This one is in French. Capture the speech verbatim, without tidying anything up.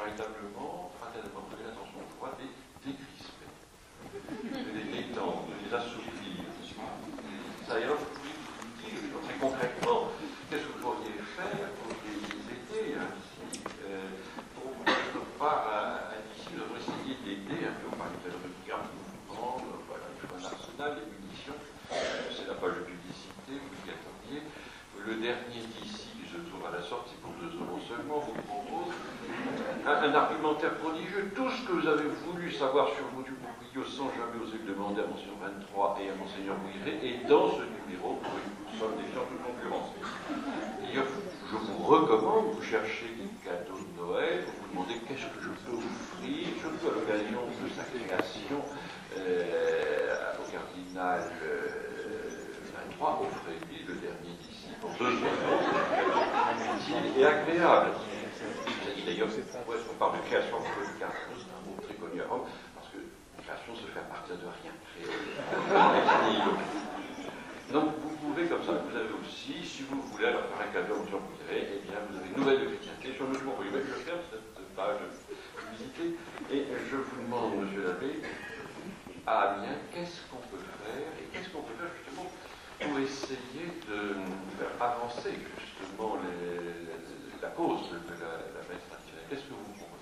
véritablement, fraternellement, donner l'attention aux voix, les décrisper, de les détendre, de les assouplir. Ça, et alors, je vous dire, très concrètement, qu'est-ce que vous pourriez faire pour les aider ainsi, euh, pour ne pas ainsi, nous avons essayé d'aider un peu, on parlait de la garde mouvement, voilà, il faut un arsenal, des munitions, c'est la page de publicité, vous y attendiez. Le dernier d'ici, qui se trouve à la sortie pour deux euros seulement, vous propose un, un argumentaire prodigieux. Tout ce que vous avez voulu savoir sur Maudu Bourguignon sans jamais oser le demander à Monseigneur vingt-trois et à Monseigneur Bouilleret, et dans ce numéro, pour une somme des gens de concurrence. Et je vous recommande, vous cherchez des cadeaux de Noël, vous vous demandez qu'est-ce que je peux offrir, surtout à l'occasion de sa création euh, au cardinal euh, vingt-trois, offrez-lui le dernier d'ici pour deux euros, utile et agréable. D'ailleurs, c'est pourquoi est-ce qu'on parle de création pour le carton, c'est un mot très connu à Rome, parce que la création se fait à partir de rien. Donc vous pouvez comme ça, vous avez aussi, si vous voulez alors faire un cadeau en Bouilleret, eh bien vous avez une nouvelle de chrétienté sur le jour. Je ferme cette page de publicité et je vous demande, monsieur l'abbé, ah bien, qu'est-ce qu'on peut faire et qu'est-ce qu'on peut faire justement pour essayer de faire avancer justement les, la cause de la, la messe traditionnelle. Qu'est-ce que vous proposez?